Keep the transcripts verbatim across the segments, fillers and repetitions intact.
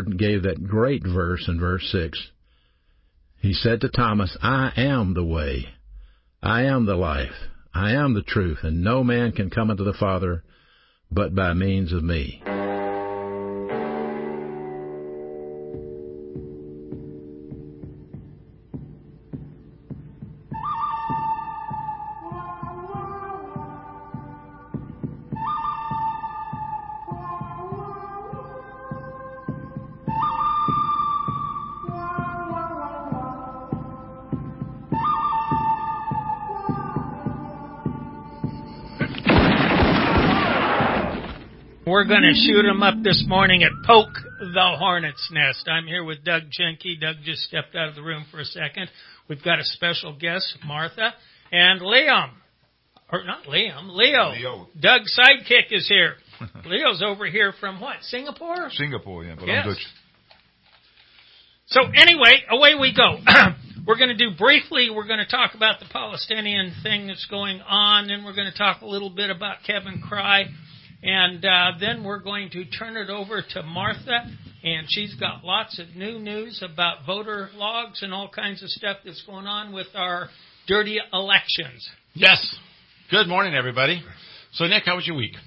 Lord gave that great verse in verse six. He said to Thomas, I am the way, I am the life, I am the truth, and no man can come unto the Father but by means of me. We're going to shoot them up this morning at Poke the Hornet's Nest. I'm here with Doug Jenke. Doug just stepped out of the room for a second. We've got a special guest, Martha, and Liam. Or not Liam, Leo. Leo. Doug's sidekick is here. Leo's over here from what, Singapore? Singapore, yeah, but yes. I'm Dutch. So anyway, away we go. We're going to do briefly, we're going to talk about the Palestinian thing that's going on, then we're going to talk a little bit about Kevin Cry. And uh, then we're going to turn it over to Martha, and she's got lots of new news about voter logs and all kinds of stuff that's going on with our dirty elections. Yes. Good morning, everybody. So, Nick, how was your week?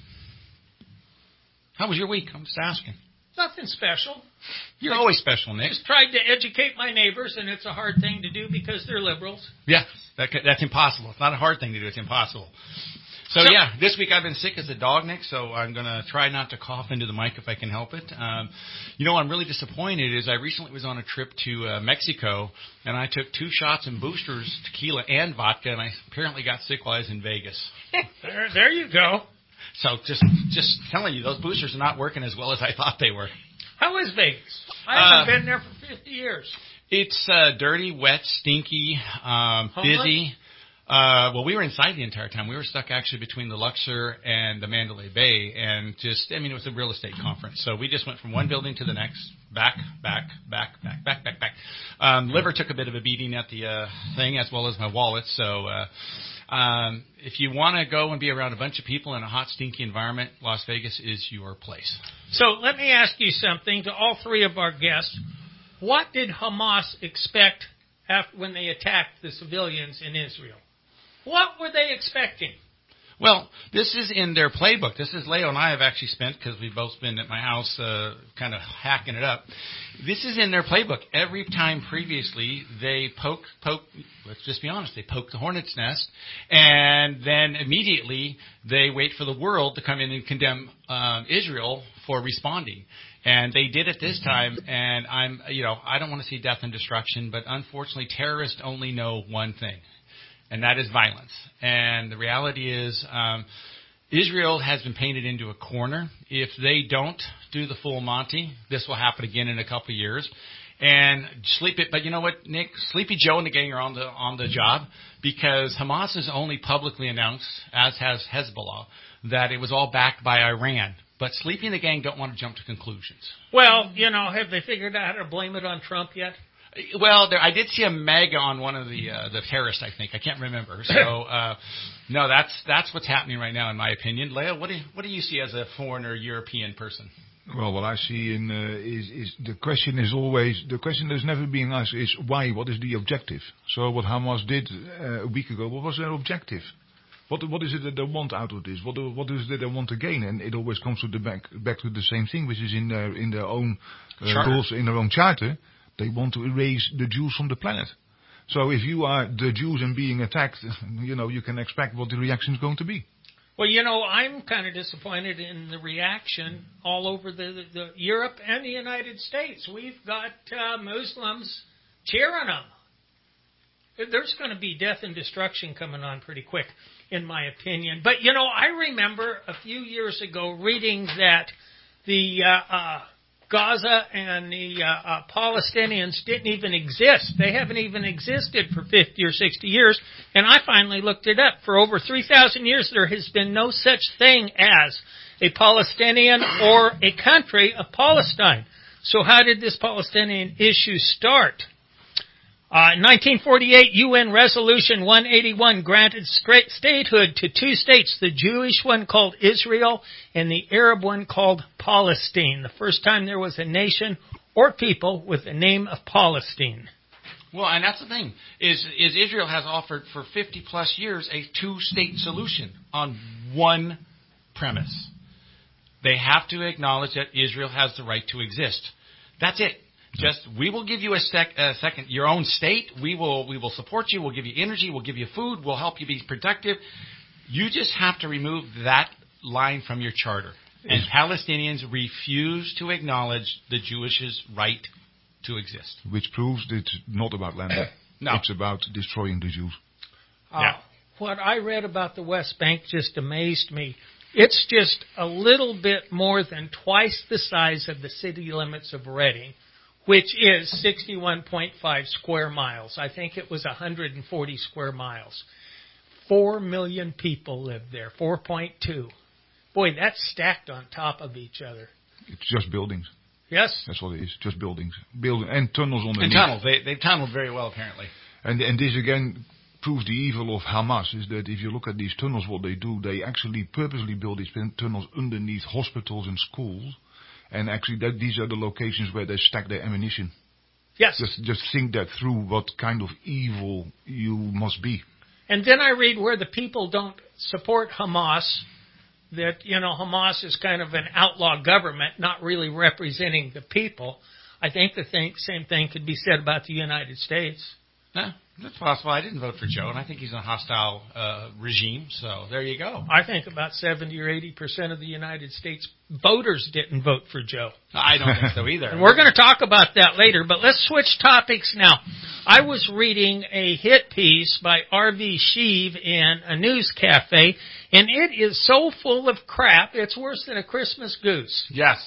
How was your week? I'm just asking. Nothing special. You're I always special, Nick. Just tried to educate my neighbors, and it's a hard thing to do because they're liberals. Yeah, that, that's impossible. It's not a hard thing to do. It's impossible. So, so, yeah, this week I've been sick as a dog, Nick, so I'm going to try not to cough into the mic if I can help it. Um, you know, I'm really disappointed is I recently was on a trip to uh, Mexico, and I took two shots and boosters, tequila and vodka, and I apparently got sick while I was in Vegas. there, there you go. So just just telling you, those boosters are not working as well as I thought they were. How is Vegas? I haven't uh, been there for fifty years. It's uh, dirty, wet, stinky, um, busy. Uh, well, we were inside the entire time. We were stuck actually between the Luxor and the Mandalay Bay, and just, I mean, it was a real estate conference. So we just went from one building to the next, back, back, back, back, back, back, back. Um, liver took a bit of a beating at the uh, thing, as well as my wallet. So uh, um, if you want to go and be around a bunch of people in a hot, stinky environment, Las Vegas is your place. So let me ask you something to all three of our guests. What did Hamas expect after, when they attacked the civilians in Israel? What were they expecting? Well, this is in their playbook. This is Leo and I have actually spent, because we've both been at my house uh, kind of hacking it up. This is in their playbook. Every time previously they poke, poke, let's just be honest, they poke the hornet's nest, and then immediately they wait for the world to come in and condemn um, Israel for responding. And they did it this time, and I'm, you know, I don't want to see death and destruction, but unfortunately terrorists only know one thing. And that is violence. And the reality is um, Israel has been painted into a corner. If they don't do the full Monty, this will happen again in a couple of years. And sleep it, but you know what, Nick? Sleepy Joe and the gang are on the on the job because Hamas has only publicly announced, as has Hezbollah, that it was all backed by Iran. But Sleepy and the gang don't want to jump to conclusions. Well, you know, have they figured out how to blame it on Trump yet? Well, there, I did see a MAGA on one of the uh, the terrorists, I think. I can't remember. So, uh, no, that's that's what's happening right now, in my opinion. Leo, what do you, what do you see as a foreigner European person? Well, what I see in uh, is, is the question is always the question that's never been asked is why? What is the objective? So, what Hamas did uh, a week ago, what was their objective? What what is it that they want out of this? What do, what is it that they want to gain? And it always comes to the back back to the same thing, which is in their in their own uh, rules, in their own charter. They want to erase the Jews from the planet. So if you are the Jews and being attacked, you know, you can expect what the reaction is going to be. Well, you know, I'm kind of disappointed in the reaction all over the, the, the Europe and the United States. We've got uh, Muslims cheering them. There's going to be death and destruction coming on pretty quick, in my opinion. But, you know, I remember a few years ago reading that the uh, uh, Gaza and the uh, uh, Palestinians didn't even exist. They haven't even existed for fifty or sixty years. And I finally looked it up. For over three thousand years, there has been no such thing as a Palestinian or a country of Palestine. So how did this Palestinian issue start? Uh, in nineteen forty-eight, U N Resolution one eighty-one granted statehood to two states, the Jewish one called Israel and the Arab one called Palestine. The first time there was a nation or people with the name of Palestine. Well, and that's the thing, is is Israel has offered for fifty plus years a two-state solution on one premise. They have to acknowledge that Israel has the right to exist. That's it. Just, we will give you a, sec, a second, your own state. We will we will support you. We'll give you energy. We'll give you food. We'll help you be productive. You just have to remove that line from your charter. And Palestinians refuse to acknowledge the Jewish right to exist. Which proves that it's not about land. No. It's about destroying the Jews. Uh, Yeah. What I read about the West Bank just amazed me. It's just a little bit more than twice the size of the city limits of Reading, which is sixty-one point five square miles. I think it was one hundred forty square miles. Four million people live there, four point two. Boy, that's stacked on top of each other. It's just buildings. Yes? That's what it is. Just buildings. Building and tunnels on the And tunnels. They, they've tunneled very well, apparently. And, and this again proves the evil of Hamas, is that if you look at these tunnels, what they do, they actually purposely build these tunnels underneath hospitals and schools. And actually that these are the locations where they stack their ammunition. Yes. Just, just think that through, what kind of evil you must be. And then I read where the people don't support Hamas, that, you know, Hamas is kind of an outlaw government, not really representing the people. I think the thing, same thing could be said about the United States. No, that's possible. I didn't vote for Joe, and I think he's in a hostile uh, regime, so there you go. I think about seventy or eighty percent of the United States voters didn't vote for Joe. I don't think so either. And we're going to talk about that later, but let's switch topics now. I was reading a hit piece by R V Sheev in a news cafe, and it is so full of crap, it's worse than a Christmas goose. Yes,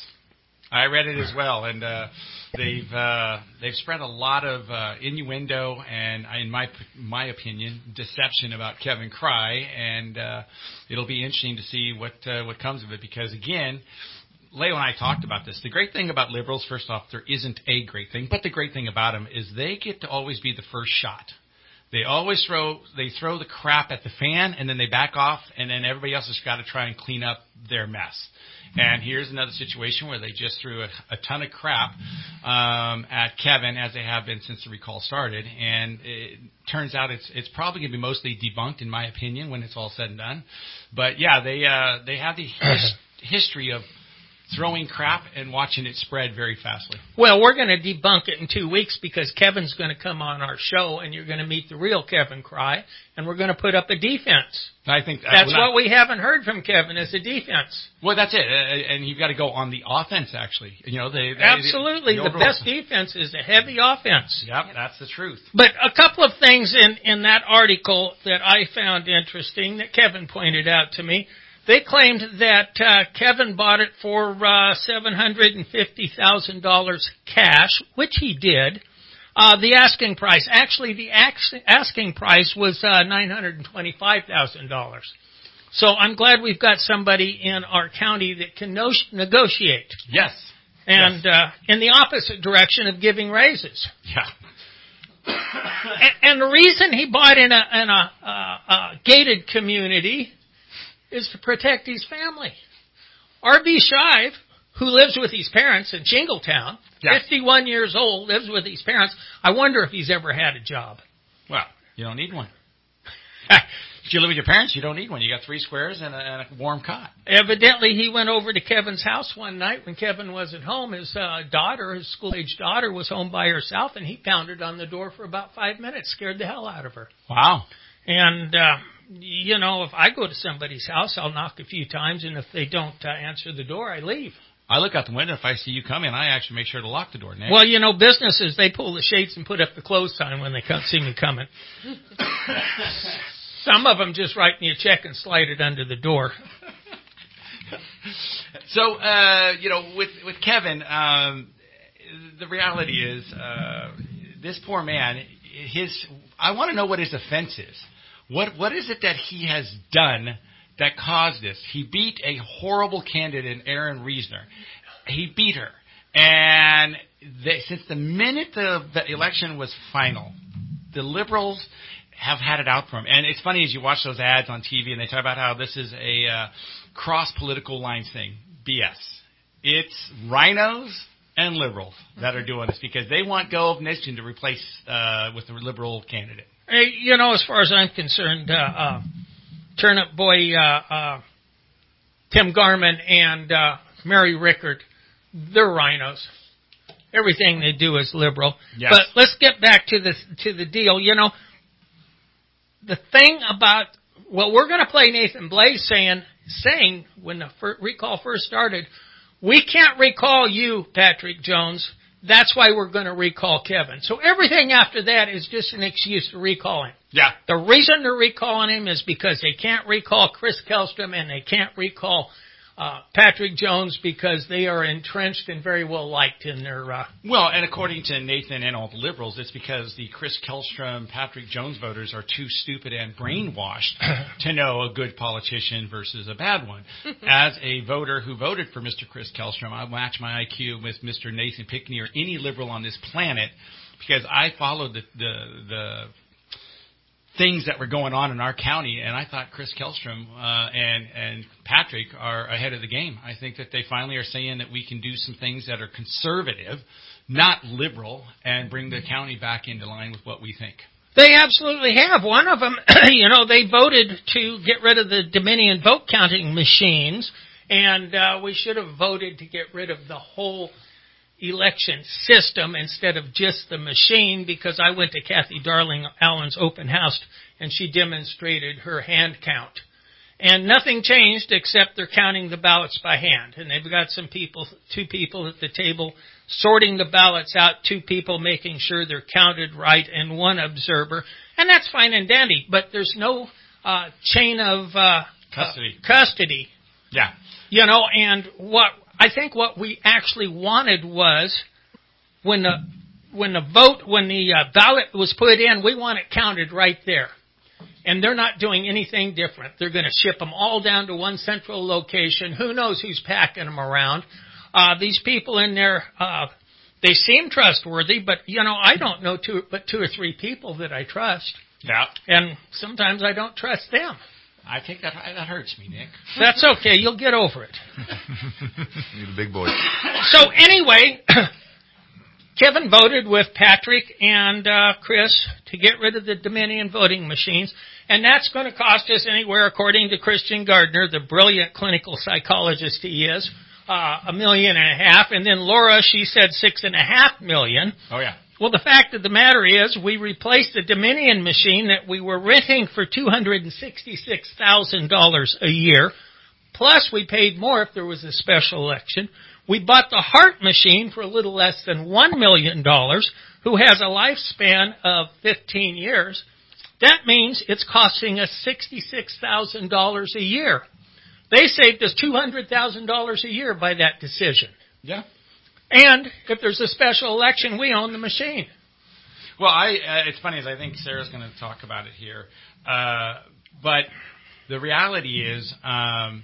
I read it as well, and uh, they've uh, they've spread a lot of uh, innuendo and, in my my opinion, deception about Kevin Cry, and uh, it'll be interesting to see what uh, what comes of it, because again, Leo and I talked about this. The great thing about liberals, first off, there isn't a great thing, but the great thing about them is they get to always be the first shot. They always throw they throw the crap at the fan, and then they back off, and then everybody else has got to try and clean up their mess. And here's another situation where they just threw a, a ton of crap um, at Kevin, as they have been since the recall started. And it turns out it's it's probably going to be mostly debunked, in my opinion, when it's all said and done. But yeah, they uh, they have the his, history of throwing crap and watching it spread very fastly. Well, we're going to debunk it in two weeks because Kevin's going to come on our show, and you're going to meet the real Kevin Cry, and we're going to put up a defense. I think That's well, what we haven't heard from Kevin, is a defense. Well, that's it, uh, and you've got to go on the offense. Actually, you know, they, they Absolutely, the, the, the best defense is a heavy offense. Yep, that's the truth. But a couple of things in in that article that I found interesting that Kevin pointed out to me. They claimed that uh, Kevin bought it for uh, seven hundred fifty thousand dollars cash, which he did. Uh, the asking price, actually, the ax- asking price was uh, nine hundred twenty-five thousand dollars. So I'm glad we've got somebody in our county that can no- negotiate. Yes. And yes. Uh, in the opposite direction of giving raises. Yeah. and, and the reason he bought in a, in a, uh, a gated community is to protect his family. R B Shive, who lives with his parents in Shingletown, yeah. fifty-one years old, lives with his parents. I wonder if he's ever had a job. Well, you don't need one. If you live with your parents, you don't need one. You got three squares and a, and a warm cot. Evidently, he went over to Kevin's house one night when Kevin wasn't home. His uh, daughter, his school-age daughter, was home by herself, and he pounded on the door for about five minutes, scared the hell out of her. Wow. And, uh, you know, if I go to somebody's house, I'll knock a few times, and if they don't uh, answer the door, I leave. I look out the window. If I see you come in, I actually make sure to lock the door, Nick. Well, you know, businesses, they pull the shades and put up the close sign when they come see me coming. Some of them just write me a check and slide it under the door. So, uh, you know, with with Kevin, um, the reality is uh, this poor man, his I want to know what his offense is. What What is it that he has done that caused this? He beat a horrible candidate, Erin Reisner. He beat her. And they, since the minute the, the election was final, the Liberals have had it out for him. And it's funny as you watch those ads on T V and they talk about how this is a uh, cross-political lines thing. B S. It's rhinos and liberal that are doing this because they want Gove Nation to replace uh, with the liberal candidate. Hey, you know, as far as I'm concerned, uh, uh, Turnip Boy, uh, uh, Tim Garman, and uh, Mary Rickard, they're rhinos. Everything they do is liberal. Yes. But let's get back to the to the deal. You know, the thing about well, we're going to play Nathan Blaze saying saying when the fir- recall first started, we can't recall you, Patrick Jones. That's why we're going to recall Kevin. So everything after that is just an excuse to recall him. Yeah. The reason they're recalling him is because they can't recall Chris Kellstrom and they can't recall uh, Patrick Jones because they are entrenched and very well liked in their... Uh, well, and according to Nathan and all the liberals, it's because the Chris Kellstrom, Patrick Jones voters are too stupid and brainwashed to know a good politician versus a bad one. As a voter who voted for Mister Chris Kellstrom, I match my I Q with Mister Nathan Pickney or any liberal on this planet because I followed the the, the things that were going on in our county, and I thought Chris Kellstrom uh, and and Patrick are ahead of the game. I think that they finally are saying that we can do some things that are conservative, not liberal, and bring the county back into line with what we think. They absolutely have. One of them, you know, they voted to get rid of the Dominion vote counting machines, and uh, we should have voted to get rid of the whole election system instead of just the machine because I went to Kathy Darling Allen's open house and she demonstrated her hand count. And nothing changed except they're counting the ballots by hand. And they've got some people, two people at the table sorting the ballots out, two people making sure they're counted right, and one observer. And that's fine and dandy, but there's no uh, chain of uh, custody. Uh, custody. Yeah. You know, and what I think what we actually wanted was when the when the vote, when the uh, ballot was put in, we want it counted right there. And they're not doing anything different. They're going to ship them all down to one central location. Who knows who's packing them around? Uh, these people in there, uh, they seem trustworthy, but, you know, I don't know two, but two or three people that I trust. Yeah. And sometimes I don't trust them. I think that that hurts me, Nick. That's okay. You'll get over it. You're the big boy. So anyway, Kevin voted with Patrick and uh, Chris to get rid of the Dominion voting machines. And that's going to cost us anywhere, according to Christian Gardner, the brilliant clinical psychologist he is, uh, a million and a half. And then Laura, she said six and a half million. Oh, yeah. Well, the fact of the matter is we replaced the Dominion machine that we were renting for two hundred sixty-six thousand dollars a year. Plus, we paid more if there was a special election. We bought the Hart machine for a little less than one million dollars, who has a lifespan of fifteen years. That means it's costing us sixty-six thousand dollars a year. They saved us two hundred thousand dollars a year by that decision. Yeah. And if there's a special election, we own the machine. Well, I uh, it's funny, as I think Sarah's going to talk about it here. Uh, but the reality is um,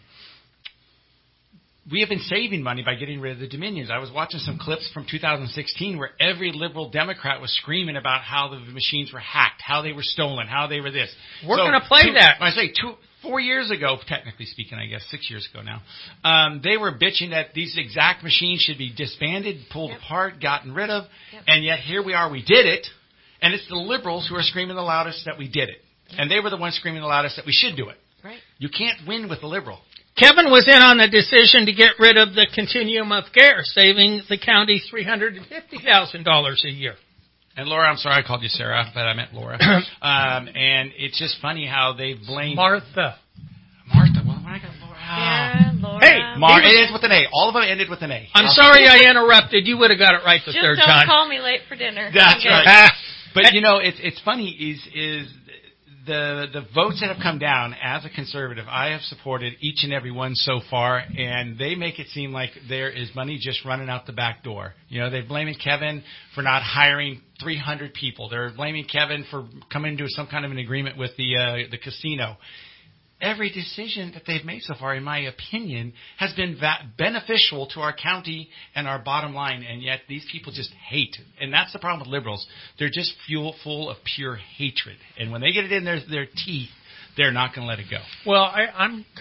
we have been saving money by getting rid of the Dominions. I was watching some clips from two thousand sixteen where every liberal Democrat was screaming about how the machines were hacked, how they were stolen, how they were this. We're so, going to play two, that. I say two, four years ago, technically speaking, I guess, six years ago now, um, they were bitching that these exact machines should be disbanded, pulled Yep. apart, gotten rid of, Yep. and yet here we are, we did it, and it's the liberals who are screaming the loudest that we did it. Yep. And they were the ones screaming the loudest that we should do it. Right. You can't win with the liberal. Kevin was in on the decision to get rid of the continuum of care, saving the county three hundred fifty thousand dollars a year. And Laura, I'm sorry I called you Sarah, but I meant Laura. um, and it's just funny how they blame Martha. Martha. Well, when I got Laura, Sarah, Laura. Hey, Mar- He was- it ends with an A. All of them ended with an A. I'm sorry I interrupted. You would have got it right the Just third don't time. call me late for dinner. That's Okay. right. But you know, it's it's funny is is the the votes that have come down as a conservative. I have supported each and every one so far, and they make it seem like there is money just running out the back door. You know, they're blaming Kevin for not hiring three hundred people. They're blaming Kevin for coming to some kind of an agreement with the uh, the casino. Every decision that they've made so far, in my opinion, has been va- beneficial to our county and our bottom line, and yet these people just hate. And that's the problem with liberals. They're just fuel full of pure hatred. And when they get it in their, their teeth, they're not going to let it go. Well, I, I'm kind of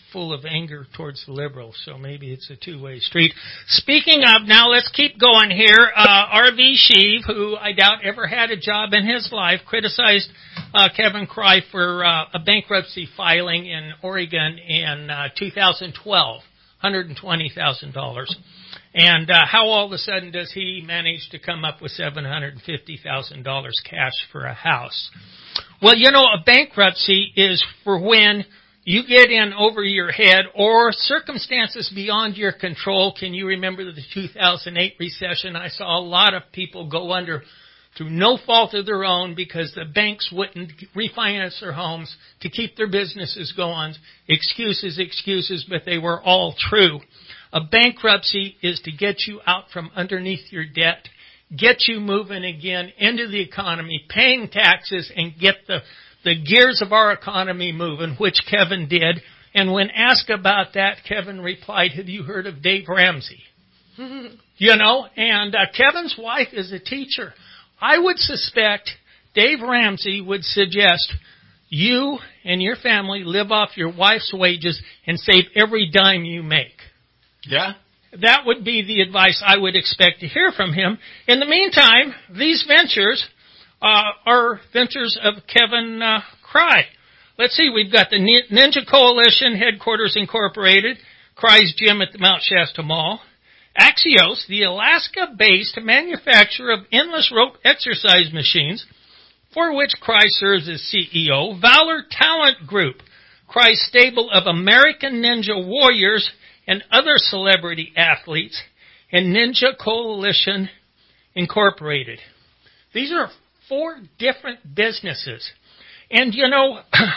full of anger towards the liberals, so maybe it's a two-way street. Speaking of, now let's keep going here. Uh, R V Sheave, who I doubt ever had a job in his life, criticized uh, Kevin Cry for uh, a bankruptcy filing in Oregon in uh, two thousand twelve, one hundred twenty thousand dollars. And uh, how all of a sudden does he manage to come up with seven hundred fifty thousand dollars cash for a house? Well, you know, a bankruptcy is for when you get in over your head or circumstances beyond your control. Can you remember the two thousand eight recession? I saw a lot of people go under through no fault of their own because the banks wouldn't refinance their homes to keep their businesses going. Excuses, excuses, but they were all true. A bankruptcy is to get you out from underneath your debt, get you moving again into the economy, paying taxes, and get the, the gears of our economy moving, which Kevin did. And when asked about that, Kevin replied, have you heard of Dave Ramsey? You know, and uh, Kevin's wife is a teacher. I would suspect Dave Ramsey would suggest you and your family live off your wife's wages and save every dime you make. Yeah. That would be the advice I would expect to hear from him. In the meantime, these ventures uh, are ventures of Kevin uh, Cry. Let's see, we've got the Ninja Coalition, Headquarters Incorporated, Cry's Gym at the Mount Shasta Mall, Axios, the Alaska-based manufacturer of endless rope exercise machines, for which Cry serves as C E O, Valor Talent Group, Cry's stable of American Ninja Warriors and other celebrity athletes, and Ninja Coalition Incorporated. These are four different businesses. And, you know,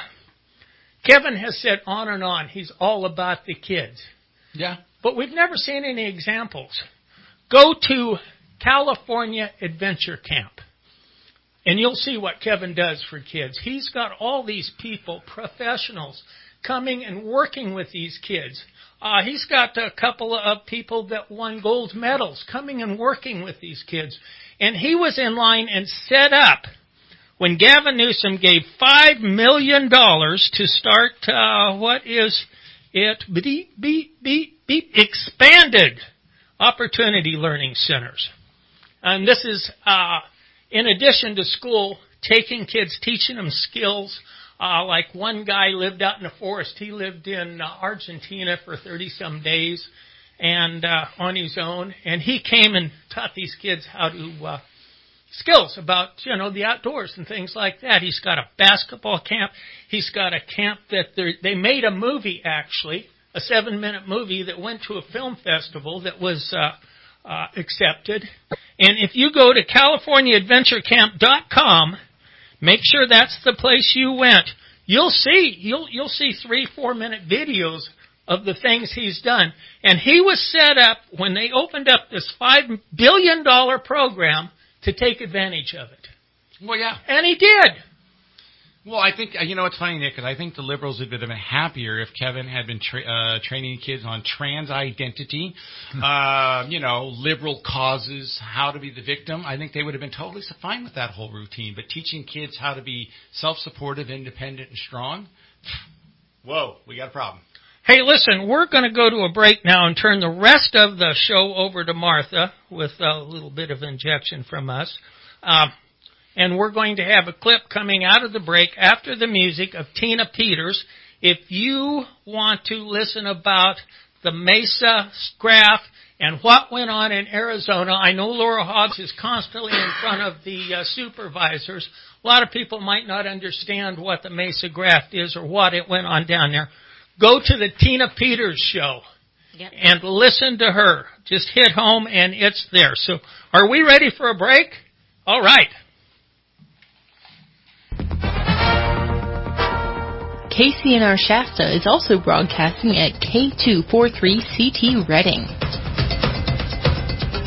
Kevin has said on and on, he's all about the kids. Yeah. But we've never seen any examples. Go to California Adventure Camp, and you'll see what Kevin does for kids. He's got all these people, professionals, coming and working with these kids. Uh, he's got a couple of people that won gold medals coming and working with these kids. And he was in line and set up when Gavin Newsom gave five million dollars to start, uh, what is it? Beep, beep, beep, beep, expanded opportunity learning centers. And this is, uh, in addition to school, taking kids, teaching them skills. Uh, like one guy lived out in the forest. He lived in uh, Argentina for thirty-some days and uh, on his own. And he came and taught these kids how to, uh, skills about, you know, the outdoors and things like that. He's got a basketball camp. He's got a camp that they made a movie, actually, a seven-minute movie that went to a film festival that was uh, uh, accepted. And if you go to California Adventure Camp dot com, make sure that's the place you went. You'll see, you'll, you'll see three, four minute videos of the things he's done. And he was set up when they opened up this five billion dollars program to take advantage of it. Well, yeah. And he did. Well, I think, you know, it's funny, Nick, because I think the liberals would have been happier if Kevin had been tra- uh, training kids on trans identity, uh, you know, liberal causes, how to be the victim. I think they would have been totally fine with that whole routine. But teaching kids how to be self-supportive, independent, and strong, whoa, we got a problem. Hey, listen, we're going to go to a break now and turn the rest of the show over to Martha with a little bit of injection from us. Uh, And we're going to have a clip coming out of the break after the music of Tina Peters. If you want to listen about the Mesa graph and what went on in Arizona, I know Laura Hobbs is constantly in front of the uh, supervisors. A lot of people might not understand what the Mesa graph is or what it went on down there. Go to the Tina Peters show. Yep. And listen to her. Just hit home and it's there. So are we ready for a break? All right. K C N R Shasta is also broadcasting at K two forty-three C T Redding.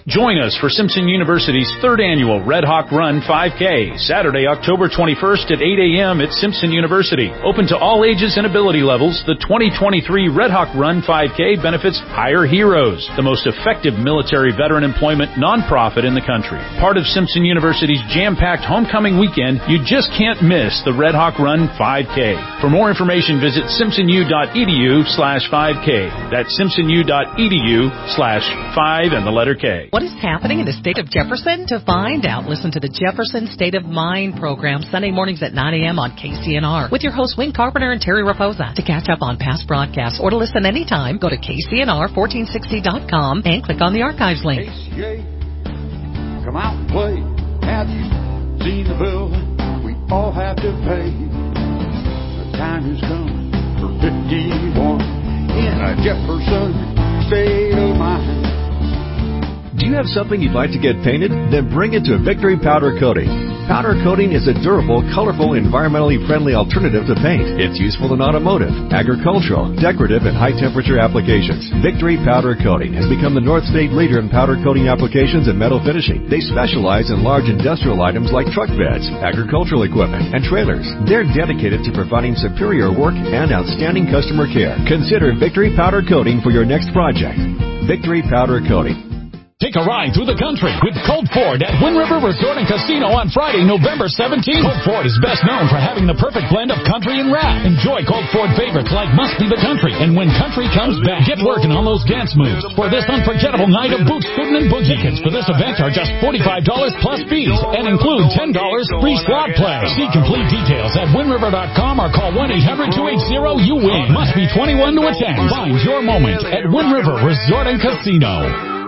Join us for Simpson University's third annual Red Hawk Run five K, Saturday, October twenty-first at eight a.m. at Simpson University. Open to all ages and ability levels, the twenty twenty-three Red Hawk Run five K benefits Hire Heroes, the most effective military veteran employment nonprofit in the country. Part of Simpson University's jam-packed homecoming weekend, you just can't miss the Red Hawk Run five K. For more information, visit simpsonu.edu slash 5K. That's simpsonu.edu slash 5 and the letter K. What is happening in the state of Jefferson? To find out, listen to the Jefferson State of Mind program Sunday mornings at nine a.m. on K C N R with your hosts Wayne Carpenter and Terry Raposa. To catch up on past broadcasts or to listen anytime, go to K C N R fourteen sixty dot com and click on the archives link. K C A, come out and play. Have you seen the bill we all have to pay? The time has come for fifty-one in a Jefferson State of Mind. Do you have something you'd like to get painted? Then bring it to Victory Powder Coating. Powder coating is a durable, colorful, environmentally friendly alternative to paint. It's useful in automotive, agricultural, decorative, and high-temperature applications. Victory Powder Coating has become the North State leader in powder coating applications and metal finishing. They specialize in large industrial items like truck beds, agricultural equipment, and trailers. They're dedicated to providing superior work and outstanding customer care. Consider Victory Powder Coating for your next project. Victory Powder Coating. Take a ride through the country with Colt Ford at Wind River Resort and Casino on Friday, November seventeenth. Colt Ford is best known for having the perfect blend of country and rap. Enjoy Colt Ford favorites like Must Be the Country and When Country Comes Back. Get working on those dance moves for this unforgettable night of boot scooting and boogie. Tickets for this event are just forty-five dollars plus fees and include ten dollars free slot play. See complete details at wind river dot com or call one eight hundred two eight zero you win. Must be twenty-one to attend. Find your moment at Wind River Resort and Casino.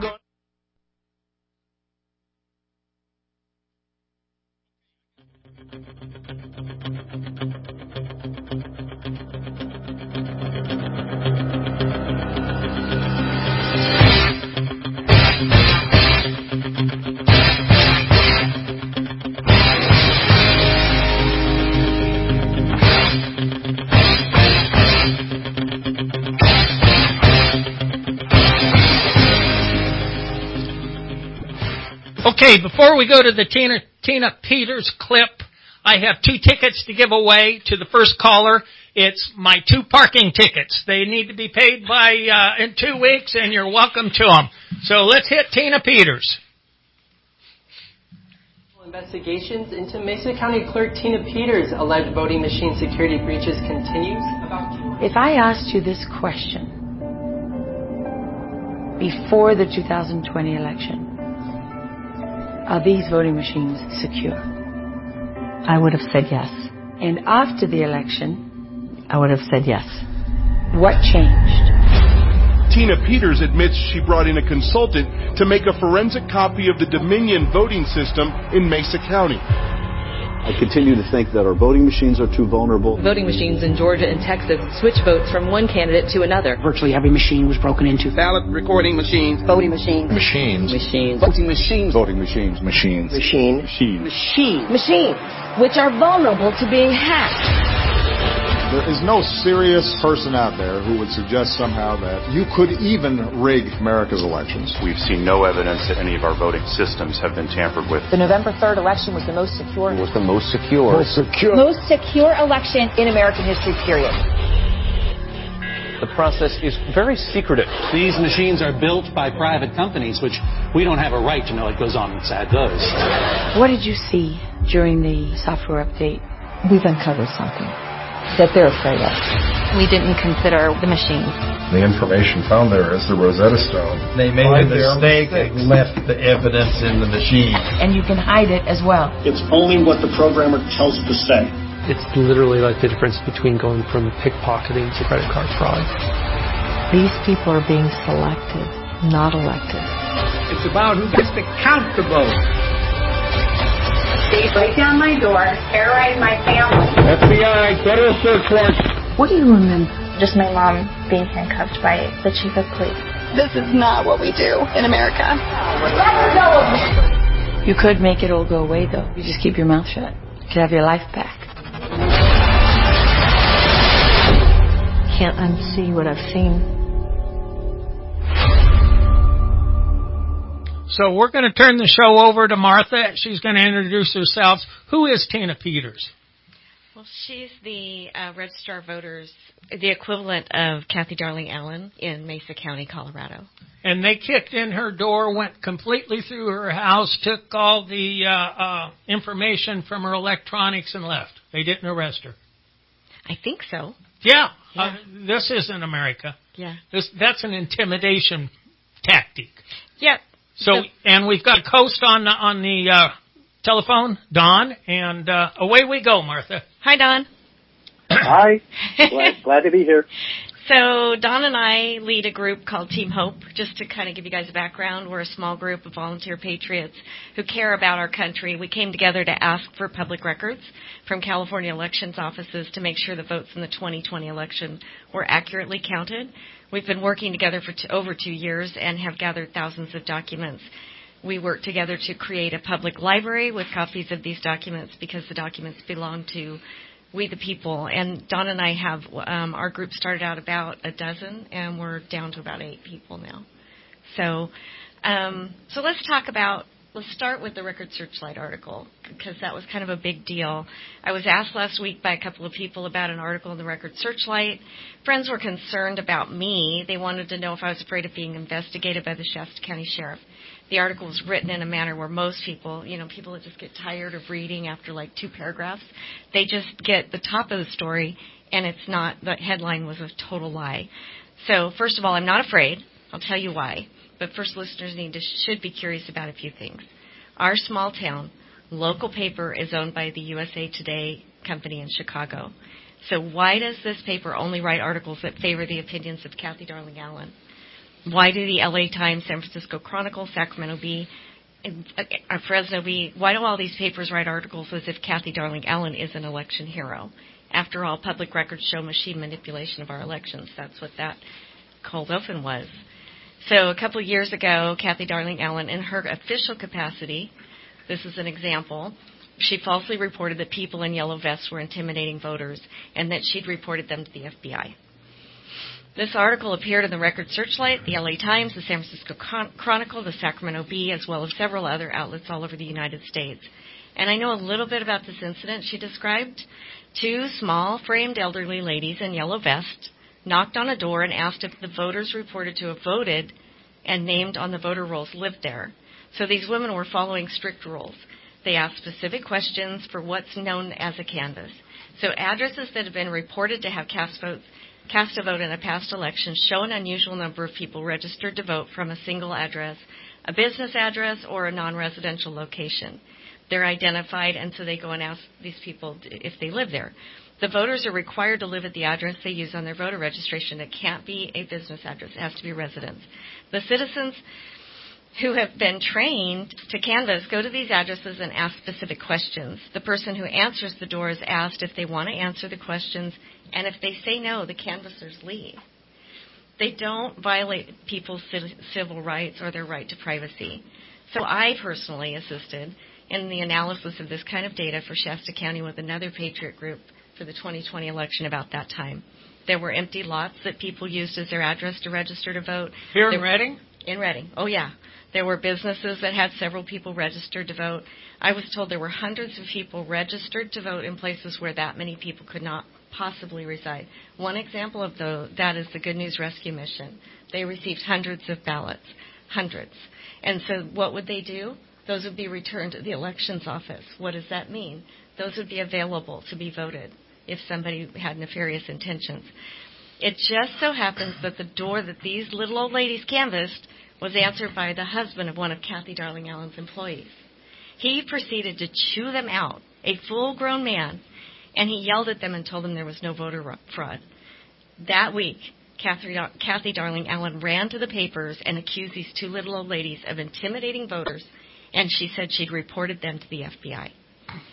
Okay, before we go to the Tina, Tina Peters clip, I have two tickets to give away to the first caller. It's my two parking tickets. They need to be paid by uh, in two weeks, and you're welcome to them. So let's hit Tina Peters. Investigations into Mesa County Clerk Tina Peters' alleged voting machine security breaches continues. If I asked you this question before the two thousand twenty election, are these voting machines secure? I would have said yes. And after the election, I would have said yes. What changed? Tina Peters admits she brought in a consultant to make a forensic copy of the Dominion voting system in Mesa County. I continue to think that our voting machines are too vulnerable. Voting machines in Georgia and Texas switch votes from one candidate to another. Virtually every machine was broken into. Ballot recording machines. Voting machines. Machines. Machines. Voting machines. Voting machines. Machines. Machine. Machine. Machine. Machines, which are vulnerable to being hacked. There is no serious person out there who would suggest somehow that you could even rig America's elections. We've seen no evidence that any of our voting systems have been tampered with. The November third election was the most secure. It was the most secure. Most secure. Most secure election in American history, period. The process is very secretive. These machines are built by private companies, which we don't have a right to know what goes on inside those. What did you see during the software update? We've uncovered something that they're afraid of. We didn't consider the machines. The information found there is the Rosetta Stone. They made a mistake and left the evidence in the machine. And you can hide it as well. It's only what the programmer tells it to say. It's literally like the difference between going from pickpocketing to credit card fraud. These people are being selected, not elected. It's about who gets to count the vote. They break down my door, terrorize my family. F B I, federal search warrant. What do you remember? Just my mom being handcuffed by the chief of police. This is not what we do in America. Let go of me. You could make it all go away, though. You just keep your mouth shut. You could have your life back. Can't unsee what I've seen. So we're going to turn the show over to Martha. She's going to introduce herself. Who is Tina Peters? Well, she's the uh, Registrar of Voters, the equivalent of Kathy Darling Allen in Mesa County, Colorado. And they kicked in her door, went completely through her house, took all the uh, uh, information from her electronics and left. They didn't arrest her. I think so. Yeah. yeah. Uh, this isn't America. Yeah. This That's an intimidation tactic. Yeah. So, the, and we've got a host on, on the uh, telephone, Don, and uh, away we go, Martha. Hi, Don. Hi. glad, glad to be here. So Don and I lead a group called Team Hope. Just to kind of give you guys a background, we're a small group of volunteer patriots who care about our country. We came together to ask for public records from California elections offices to make sure the votes in the twenty twenty election were accurately counted. We've been working together for t- over two years and have gathered thousands of documents. We work together to create a public library with copies of these documents because the documents belong to we the people. And Don and I have, um, our group started out about a dozen, and we're down to about eight people now. So um, so let's talk about, let's start with the Record Searchlight article, because that was kind of a big deal. I was asked last week by a couple of people about an article in the Record Searchlight. Friends were concerned about me. They wanted to know if I was afraid of being investigated by the Shasta County Sheriff. The article was written in a manner where most people, you know, people that just get tired of reading after like two paragraphs, they just get the top of the story, and it's not, the headline was a total lie. So first of all, I'm not afraid. I'll tell you why. But first, listeners need to, should be curious about a few things. Our small town, local paper is owned by the U S A Today company in Chicago. So why does this paper only write articles that favor the opinions of Kathy Darling Allen? Why do the L A Times, San Francisco Chronicle, Sacramento Bee, and, uh, Fresno Bee, why do all these papers write articles as if Kathy Darling Allen is an election hero? After all, public records show machine manipulation of our elections. That's what that cold open was. So a couple of years ago, Kathy Darling Allen, in her official capacity, this is an example, she falsely reported that people in yellow vests were intimidating voters and that she'd reported them to the F B I. This article appeared in the Record Searchlight, the L A Times, the San Francisco Chronicle, the Sacramento Bee, as well as several other outlets all over the United States. And I know a little bit about this incident she described. Two small, framed elderly ladies in yellow vests knocked on a door and asked if the voters reported to have voted and named on the voter rolls lived there. So these women were following strict rules. They asked specific questions for what's known as a canvass. So addresses that have been reported to have cast votes cast a vote in a past election show an unusual number of people registered to vote from a single address, a business address, or a non-residential location. They're identified, and so they go and ask these people if they live there. The voters are required to live at the address they use on their voter registration. It can't be a business address. It has to be residence. The citizens who have been trained to canvass go to these addresses and ask specific questions. The person who answers the door is asked if they want to answer the questions, and if they say no, the canvassers leave. They don't violate people's civil rights or their right to privacy. So I personally assisted in the analysis of this kind of data for Shasta County with another Patriot group for the twenty twenty election about that time. There were empty lots that people used as their address to register to vote. Here there, in Redding? In Redding, oh yeah. There were businesses that had several people registered to vote. I was told there were hundreds of people registered to vote in places where that many people could not possibly reside. One example of the, that is the Good News Rescue Mission. They received hundreds of ballots, hundreds. And so what would they do? Those would be returned to the elections office. What does that mean? Those would be available to be voted if somebody had nefarious intentions. It just so happens that the door that these little old ladies canvassed was answered by the husband of one of Kathy Darling Allen's employees. He proceeded to chew them out, a full-grown man, and he yelled at them and told them there was no voter fraud. That week, Kathy, Kathy Darling Allen ran to the papers and accused these two little old ladies of intimidating voters, and she said she'd reported them to the F B I.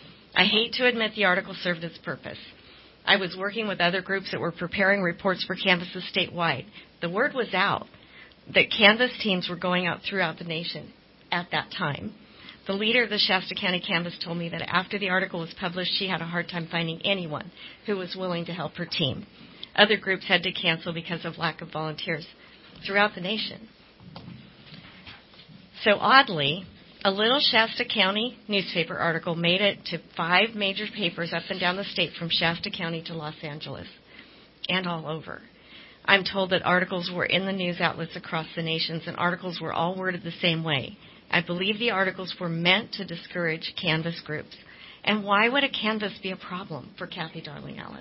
I hate to admit the article served its purpose. I was working with other groups that were preparing reports for canvasses statewide. The word was out that canvass teams were going out throughout the nation at that time. The leader of the Shasta County Canvass told me that after the article was published, she had a hard time finding anyone who was willing to help her team. Other groups had to cancel because of lack of volunteers throughout the nation. So oddly, a little Shasta County newspaper article made it to five major papers up and down the state from Shasta County to Los Angeles and all over. I'm told that articles were in the news outlets across the nations, and articles were all worded the same way. I believe the articles were meant to discourage canvas groups. And why would a canvas be a problem for Kathy Darling Allen?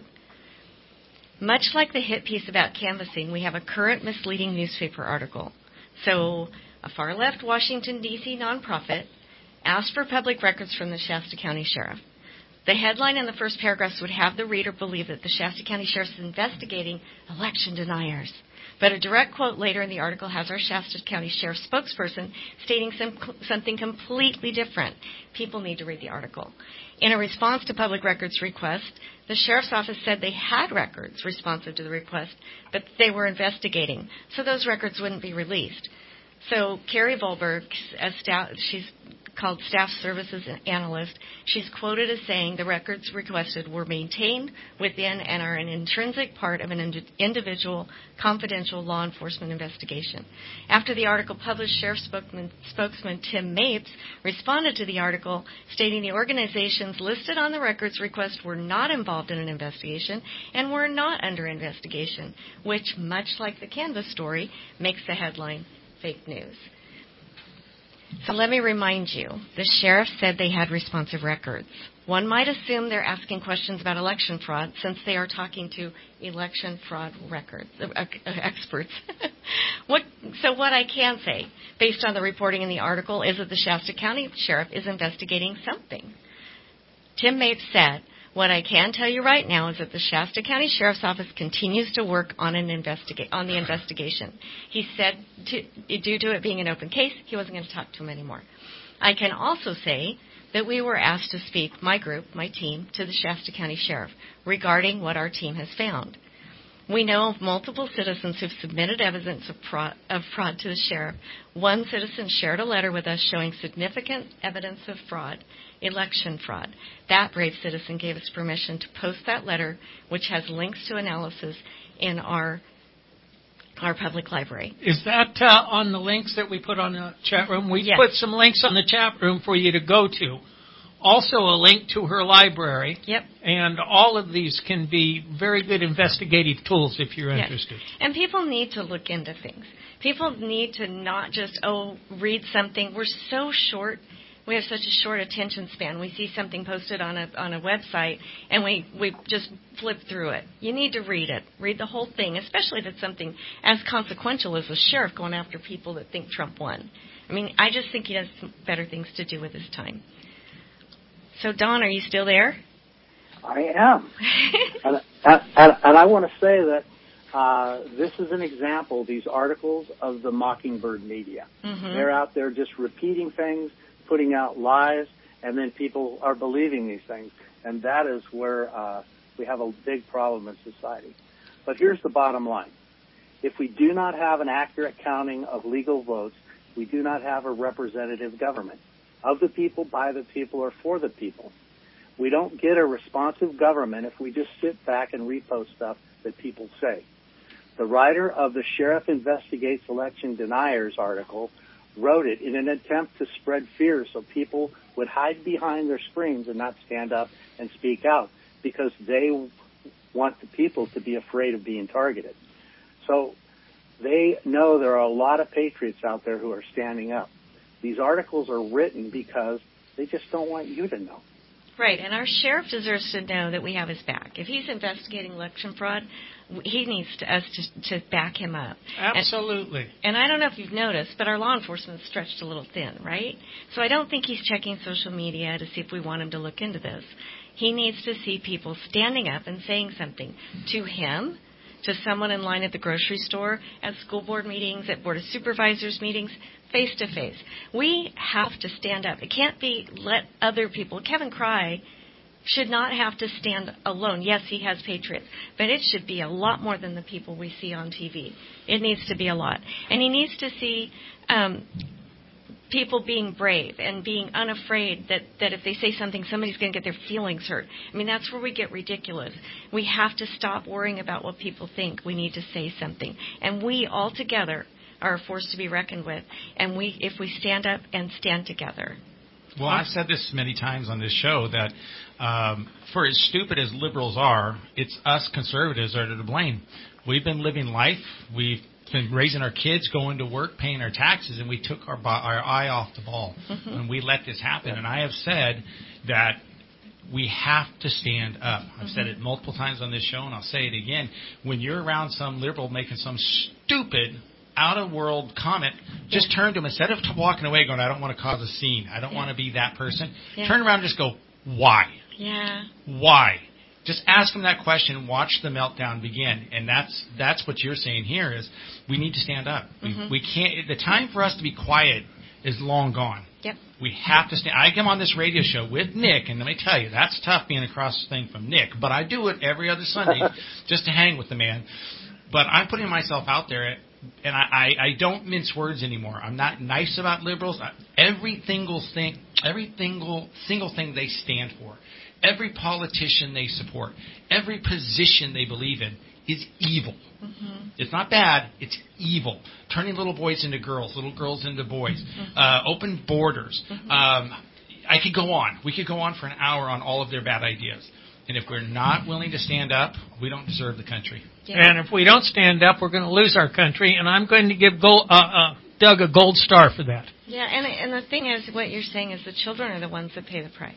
Much like the hit piece about canvassing, we have a current misleading newspaper article. So a far-left Washington, D C nonprofit asked for public records from the Shasta County Sheriff. The headline in the first paragraphs would have the reader believe that the Shasta County Sheriff is investigating election deniers. But a direct quote later in the article has our Shasta County Sheriff spokesperson stating some, something completely different. People need to read the article. In a response to public records request, the Sheriff's Office said they had records responsive to the request, but they were investigating, so those records wouldn't be released. So Carrie Volberg, a staff, she's called Staff Services Analyst, she's quoted as saying the records requested were maintained within and are an intrinsic part of an ind- individual confidential law enforcement investigation. After the article published, Sheriff spokesman, spokesman Tim Mapes responded to the article stating the organizations listed on the records request were not involved in an investigation and were not under investigation, which, much like the Canvas story, makes the headline fake news. So let me remind you, the sheriff said they had responsive records. One might assume they're asking questions about election fraud since they are talking to election fraud records uh, uh, experts. what, so what I can say, based on the reporting in the article, is that the Shasta County Sheriff is investigating something. Tim Mapes said, what I can tell you right now is that the Shasta County Sheriff's Office continues to work on an investiga- on the investigation. He said, to, due to it being an open case, he wasn't going to talk to him anymore. I can also say that we were asked to speak, my group, my team, to the Shasta County Sheriff regarding what our team has found. We know of multiple citizens who've submitted evidence of fraud, of fraud to the sheriff. One citizen shared a letter with us showing significant evidence of fraud, election fraud. That brave citizen gave us permission to post that letter, which has links to analysis in our our public library. Is that uh, on the links that we put on the chat room? We yes. put some links on the chat room for you to go to. Also a link to her library. Yep. And all of these can be very good investigative tools if you're interested. Yes. And people need to look into things. People need to not just, oh, read something. We're so short. We have such a short attention span. We see something posted on a on a website, and we, we just flip through it. You need to read it. Read the whole thing, especially if it's something as consequential as the sheriff going after people that think Trump won. I mean, I just think he has some better things to do with his time. So, Don, are you still there? I am. and, and, and I want to say that uh, this is an example, these articles, of the Mockingbird media. Mm-hmm. They're out there just repeating things, putting out lies, and then people are believing these things. And that is where uh, we have a big problem in society. But here's the bottom line. If we do not have an accurate counting of legal votes, we do not have a representative government. Of the people, by the people, or for the people. We don't get a responsive government if we just sit back and repost stuff that people say. The writer of the Sheriff Investigates Election Deniers article wrote it in an attempt to spread fear so people would hide behind their screens and not stand up and speak out because they want the people to be afraid of being targeted. So they know there are a lot of patriots out there who are standing up. These articles are written because they just don't want you to know. Right, and our sheriff deserves to know that we have his back. If he's investigating election fraud, he needs to, us to, to back him up. Absolutely. And, and I don't know if you've noticed, but our law enforcement is stretched a little thin, right? So I don't think he's checking social media to see if we want him to look into this. He needs to see people standing up and saying something to him, to someone in line at the grocery store, at school board meetings, at board of supervisors meetings, face-to-face. We have to stand up. It can't be let other people. Kevin Cry should not have to stand alone. Yes, he has patriots, but it should be a lot more than the people we see on T V. It needs to be a lot. And he needs to see um, people being brave and being unafraid that, that if they say something, somebody's going to get their feelings hurt. I mean, that's where we get ridiculous. We have to stop worrying about what people think. We need to say something. And we all together are a force to be reckoned with. And we, if we stand up and stand together. Well, I've said this many times on this show that um, for as stupid as liberals are, it's us conservatives that are to blame. We've been living life. We've been raising our kids, going to work, paying our taxes, and we took our, our eye off the ball mm-hmm. when we let this happen. And I have said that we have to stand up. I've mm-hmm. said it multiple times on this show, and I'll say it again. When you're around some liberal making some stupid, out-of-world comment, just yeah. turn to him. Instead of walking away going, I don't want to cause a scene, I don't yeah. want to be that person, yeah. turn around and just go, why? Yeah. Why? Just ask them that question. Watch the meltdown begin, and that's that's what you're saying here is we need to stand up. Mm-hmm. We, we can't. The time for us to be quiet is long gone. Yep. We have to stand. I come on this radio show with Nick, and let me tell you, that's tough being across the thing from Nick. But I do it every other Sunday just to hang with the man. But I'm putting myself out there, and I, I, I don't mince words anymore. I'm not nice about liberals. Every single thing, every single single thing they stand for. Every politician they support, every position they believe in is evil. Mm-hmm. It's not bad, it's evil. Turning little boys into girls, little girls into boys, mm-hmm. uh, open borders. Mm-hmm. Um, I could go on. We could go on for an hour on all of their bad ideas. And if we're not willing to stand up, we don't deserve the country. Yeah. And if we don't stand up, we're going to lose our country. And I'm going to give gold, uh, uh, Doug a gold star for that. Yeah, and, and the thing is, what you're saying is the children are the ones that pay the price.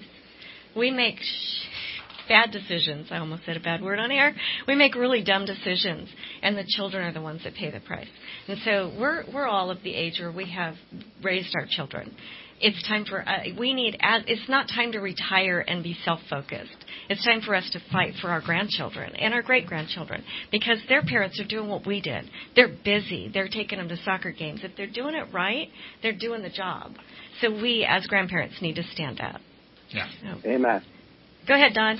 We make sh- bad decisions. I almost said a bad word on air. We make really dumb decisions, and the children are the ones that pay the price. And so we're we're all of the age where we have raised our children. It's time for uh, we need. As, it's not time to retire and be self-focused. It's time for us to fight for our grandchildren and our great-grandchildren because their parents are doing what we did. They're busy. They're taking them to soccer games. If they're doing it right, they're doing the job. So we, as grandparents, need to stand up. Yeah. So. Amen. Go ahead, Don.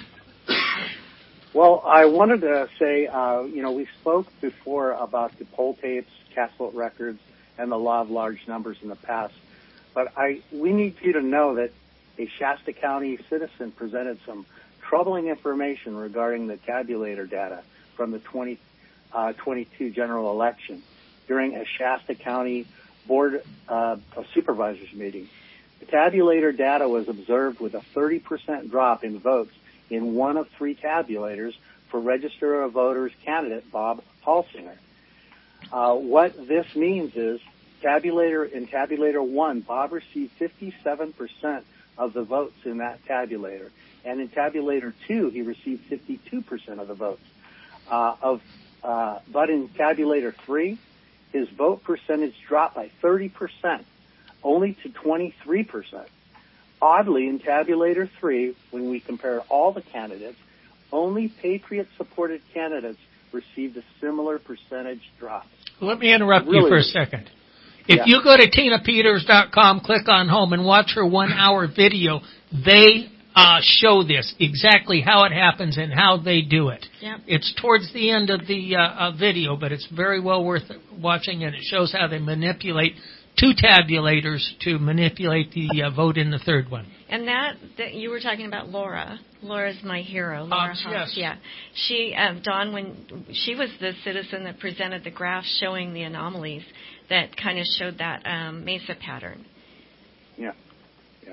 Well, I wanted to say, uh, you know, we spoke before about the poll tapes, cast vote records, and the law of large numbers in the past. But I, we need you to know that a Shasta County citizen presented some troubling information regarding the tabulator data from the twenty twenty-two general election during a Shasta County Board uh, of Supervisors meeting. The tabulator data was observed with a thirty percent drop in votes in one of three tabulators for Register of Voters candidate Bob Halsinger. Uh, what this means is tabulator in tabulator one, Bob received fifty-seven percent of the votes in that tabulator, and in tabulator two, he received fifty-two percent of the votes. Uh, of uh, but in tabulator three, his vote percentage dropped by thirty percent. Only to twenty-three percent. Oddly, in tabulator three, when we compare all the candidates, only Patriot-supported candidates received a similar percentage drop. Let me interrupt really? you for a second. If yeah. you go to tina peters dot com, click on home, and watch her one-hour video, they uh, show this, exactly how it happens and how they do it. Yep. It's towards the end of the uh, uh, video, but it's very well worth watching, and it shows how they manipulate two tabulators to manipulate the uh, vote in the third one. And that, that you were talking about Laura. Laura's my hero. Laura uh, Huff, yes. Yeah. She, um, Dawn, when she was the citizen that presented the graph showing the anomalies that kind of showed that um, Mesa pattern. Yeah. Yeah.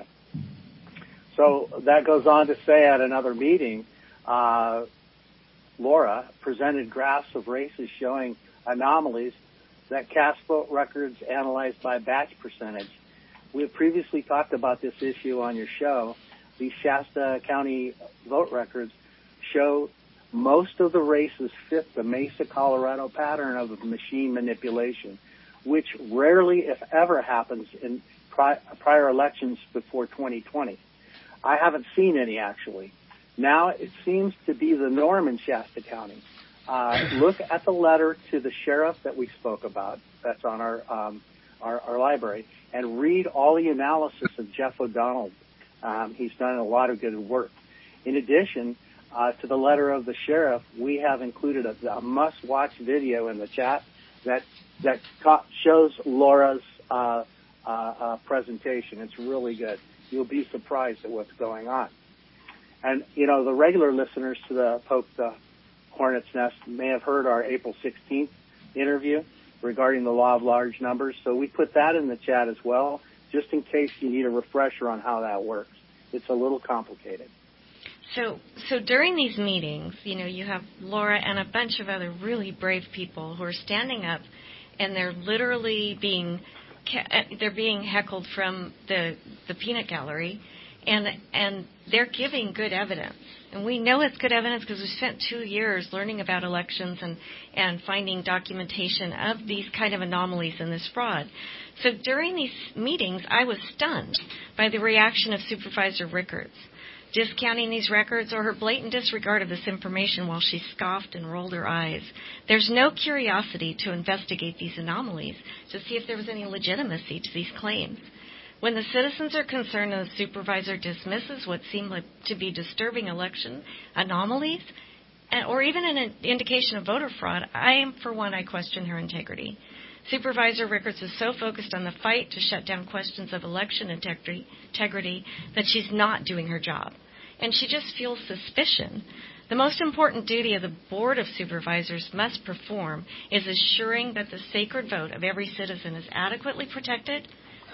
So that goes on to say at another meeting, uh, Laura presented graphs of races showing anomalies that cast vote records analyzed by batch percentage. We have previously talked about this issue on your show. These Shasta County vote records show most of the races fit the Mesa, Colorado pattern of machine manipulation, which rarely, if ever, happens in pri- prior elections before twenty twenty. I haven't seen any, actually. Now it seems to be the norm in Shasta County. Uh, look at the letter to the sheriff that we spoke about. That's on our, um, our our library, and read all the analysis of Jeff O'Donnell. Um, he's done a lot of good work. In addition uh, to the letter of the sheriff, we have included a, a must-watch video in the chat that that ta- shows Laura's uh, uh, uh, presentation. It's really good. You'll be surprised at what's going on. And you know, the regular listeners to the Poke the Hornet's Nest may have heard our April sixteenth interview. regarding the law of large numbers. So we put that in the chat as well, just in case you need a refresher on how that works. It's a little complicated. So, so during these meetings, you know, you have Laura and a bunch of other really brave people who are standing up, and they're literally being they're being heckled from the the peanut gallery, and and they're giving good evidence. And we know it's good evidence because we spent two years learning about elections and, and finding documentation of these kind of anomalies in this fraud. So during these meetings, I was stunned by the reaction of Supervisor Rickards, discounting these records or her blatant disregard of this information while she scoffed and rolled her eyes. There's no curiosity to investigate these anomalies to see if there was any legitimacy to these claims. When the citizens are concerned and the supervisor dismisses what seem like to be disturbing election anomalies, or even an indication of voter fraud, I am, for one, I question her integrity. Supervisor Rickards is so focused on the fight to shut down questions of election integrity, integrity that she's not doing her job. And she just fuels suspicion. The most important duty of the Board of Supervisors must perform is assuring that the sacred vote of every citizen is adequately protected,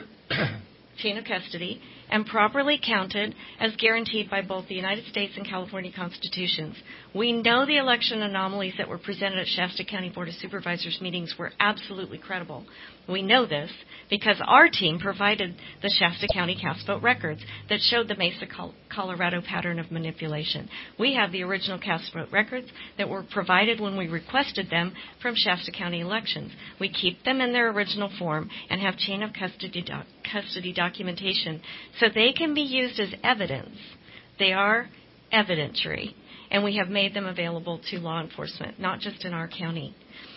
chain of custody, and properly counted as guaranteed by both the United States and California constitutions. We know the election anomalies that were presented at Shasta County Board of Supervisors meetings were absolutely credible. We know this because our team provided the Shasta County cast vote records that showed the Mesa, Colorado pattern of manipulation. We have the original cast vote records that were provided when we requested them from Shasta County elections. We keep them in their original form and have chain of custody, doc- custody documentation so they can be used as evidence. They are evidentiary, and we have made them available to law enforcement, not just in our county.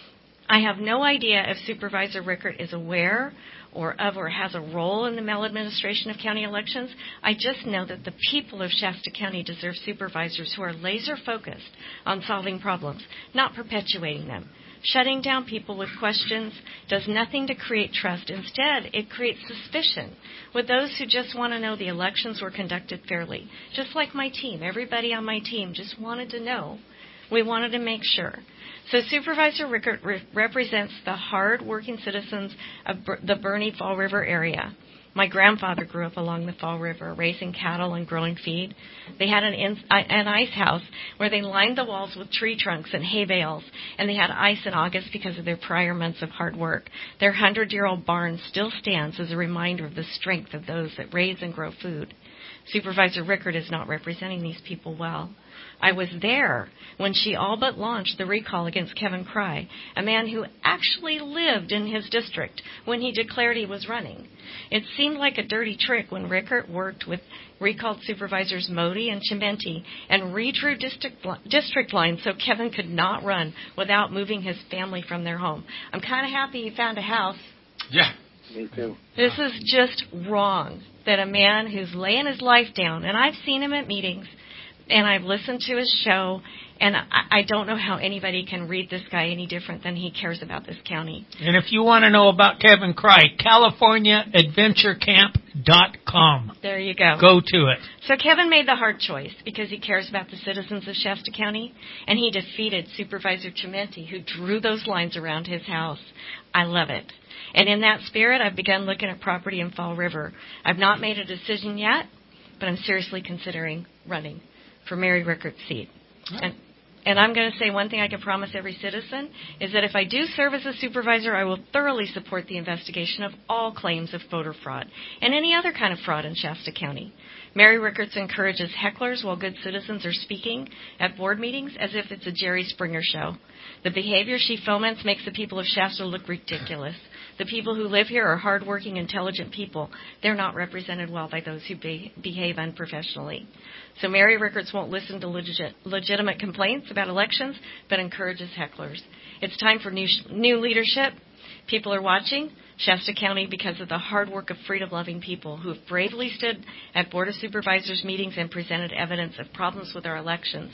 I have no idea if Supervisor Rickert is aware or of or has a role in the maladministration of county elections. I just know that the people of Shasta County deserve supervisors who are laser-focused on solving problems, not perpetuating them. Shutting down people with questions does nothing to create trust. Instead, it creates suspicion with those who just want to know the elections were conducted fairly. Just like my team, everybody on my team just wanted to know. We wanted to make sure. So Supervisor Rickert re- represents the hard-working citizens of Ber- the Bernie Fall River area. My grandfather grew up along the Fall River, raising cattle and growing feed. They had an, in- an ice house where they lined the walls with tree trunks and hay bales, and they had ice in August because of their prior months of hard work. Their hundred-year-old barn still stands as a reminder of the strength of those that raise and grow food. Supervisor Rickert is not representing these people well. I was there when she all but launched the recall against Kevin Cry, a man who actually lived in his district when he declared he was running. It seemed like a dirty trick when Rickert worked with recalled Supervisors Modi and Chimenti and redrew district, district lines so Kevin could not run without moving his family from their home. I'm kind of happy he found a house. Yeah. Me too. This is just wrong that a man who's laying his life down, and I've seen him at meetings, and I've listened to his show, and I, I don't know how anybody can read this guy any different than he cares about this county. And if you want to know about Kevin Cry, California Adventure Camp dot com. There you go. Go to it. So Kevin made the hard choice because he cares about the citizens of Shasta County, and he defeated Supervisor Chimenti, who drew those lines around his house. I love it. And in that spirit, I've begun looking at property in Fall River. I've not made a decision yet, but I'm seriously considering running for Mary Rickert's seat. And, and I'm going to say one thing I can promise every citizen is that if I do serve as a supervisor, I will thoroughly support the investigation of all claims of voter fraud and any other kind of fraud in Shasta County. Mary Rickards encourages hecklers while good citizens are speaking at board meetings as if it's a Jerry Springer show. The behavior she foments makes the people of Shasta look ridiculous. The people who live here are hardworking, intelligent people. They're not represented well by those who be- behave unprofessionally. So Mary Rickards won't listen to legit- legitimate complaints about elections, but encourages hecklers. It's time for new, sh- new leadership. People are watching Shasta County because of the hard work of freedom-loving people who have bravely stood at Board of Supervisors meetings and presented evidence of problems with our elections.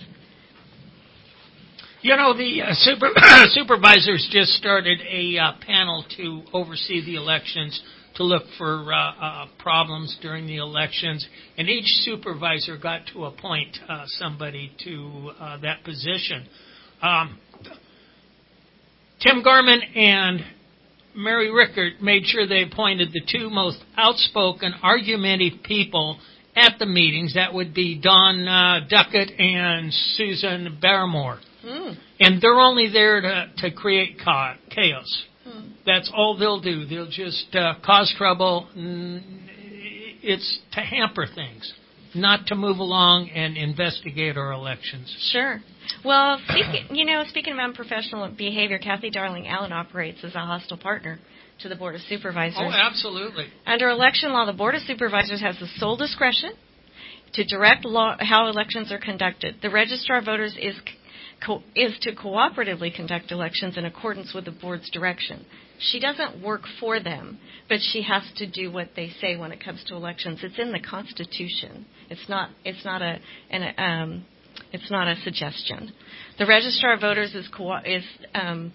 You know, the uh, super, supervisors just started a uh, panel to oversee the elections, to look for uh, uh, problems during the elections, and each supervisor got to appoint uh, somebody to uh, that position. Um, Tim Garman and Mary Rickert made sure they appointed the two most outspoken, argumentative people at the meetings. That would be Dawn uh, Duckett and Susan Barrymore. Mm. And they're only there to, to create chaos. Mm. That's all they'll do. They'll just uh, cause trouble. It's to hamper things, not to move along and investigate our elections. Sure. Well, speaking, you know, speaking of unprofessional behavior, Kathy Darling Allen operates as a hostile partner to the Board of Supervisors. Oh, absolutely. Under election law, the Board of Supervisors has the sole discretion to direct law, how elections are conducted. The Registrar of Voters is co- is to cooperatively conduct elections in accordance with the Board's direction. She doesn't work for them, but she has to do what they say when it comes to elections. It's in the Constitution. It's not. It's not a. An, um, it's not a suggestion. The Registrar of Voters is co- is um,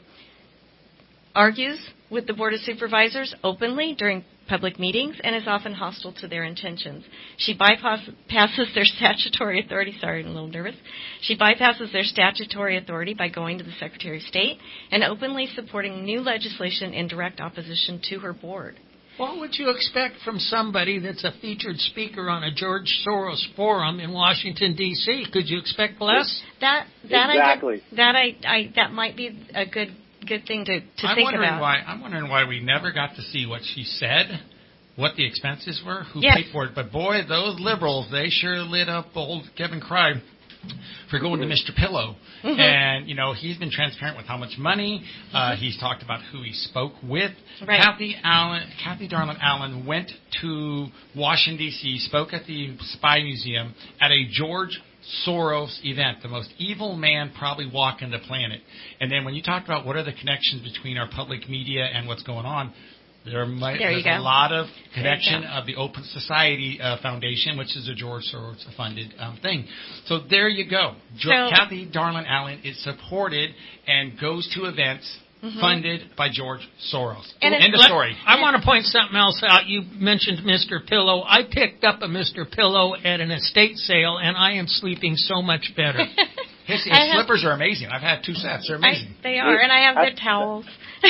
argues with the Board of Supervisors openly during public meetings and is often hostile to their intentions. She bypasses their statutory authority. Sorry, I'm a little nervous. She bypasses their statutory authority by going to the Secretary of State and openly supporting new legislation in direct opposition to her board. What would you expect from somebody that's a featured speaker on a George Soros forum in Washington, D C? Could you expect less? That that exactly. I that I, I that might be a good good thing to, to I'm think wondering about. Why, I'm wondering why we never got to see what she said, what the expenses were, who yes. paid for it. But boy, those liberals, they sure lit up old Kevin Cry for going to Mister Pillow. Mm-hmm. And, you know, he's been transparent with how much money. Uh, mm-hmm. He's talked about who he spoke with. Right. Kathy Allen, Kathy Darling Allen went to Washington, D C, spoke at the Spy Museum at a George Soros event, the most evil man probably walking the planet. And then when you talk about what are the connections between our public media and what's going on, there might, there there's go. a lot of connection of the Open Society uh, Foundation, which is a George Soros-funded um, thing. So there you go. Jo- so, Kathy Darling Allen is supported and goes to events mm-hmm. funded by George Soros. And End of story. I want to point something else out. You mentioned Mister Pillow. I picked up a Mister Pillow at an estate sale, and I am sleeping so much better. His, his slippers have, are amazing. I've had two sets. They're amazing. I, they are, and I have I, good towels.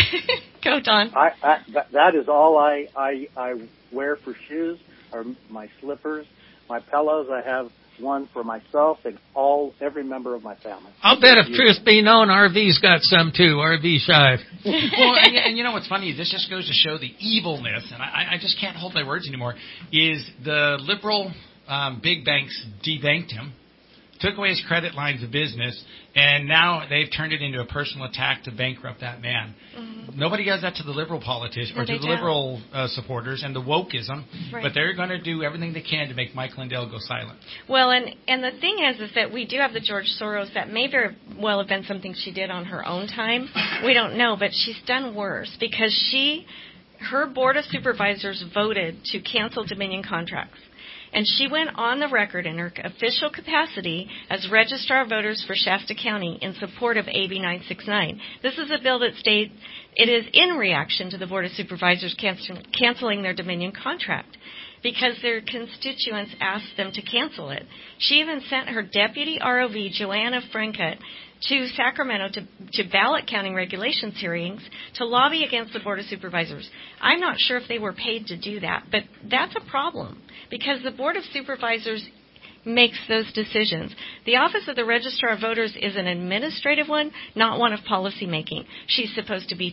Go, Don. I, I, that, that is all I, I I wear for shoes, are my slippers. My pillows, I have one for myself and all every member of my family. I'll bet if truth be known, R V's got some too. R V Shive. Well, and, and you know what's funny? This just goes to show the evilness, and I, I just can't hold my words anymore, is the liberal um, big banks debanked him, took away his credit lines of business, and now they've turned it into a personal attack to bankrupt that man. Mm-hmm. Nobody does that to the liberal politicians or no, to the don't. liberal uh, supporters and the wokeism, right. but they're going to do everything they can to make Mike Lindell go silent. Well, and, and the thing is, is that we do have the George Soros. That may very well have been something she did on her own time. We don't know, but she's done worse because she, her board of supervisors voted to cancel Dominion contracts. And she went on the record in her official capacity as Registrar of Voters for Shasta County in support of A B nine sixty-nine. This is a bill that states it is in reaction to the Board of Supervisors cancel, canceling their Dominion contract because their constituents asked them to cancel it. She even sent her deputy R O V, Joanna Franket, to Sacramento to, to ballot counting regulations hearings to lobby against the Board of Supervisors. I'm not sure if they were paid to do that, but that's a problem because the Board of Supervisors makes those decisions. The Office of the Registrar of Voters is an administrative one, not one of policy making. She's supposed to be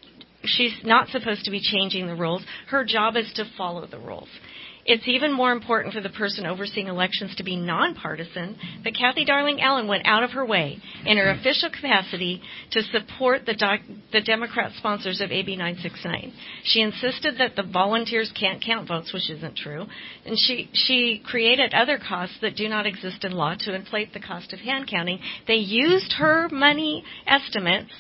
She's not supposed to be changing the rules. Her job is to follow the rules. It's even more important for the person overseeing elections to be nonpartisan, but Kathy Darling Allen went out of her way in her official capacity to support the, doc, the Democrat sponsors of A B nine sixty-nine. She insisted that the volunteers can't count votes, which isn't true, and she, she created other costs that do not exist in law to inflate the cost of hand counting. They used her money estimates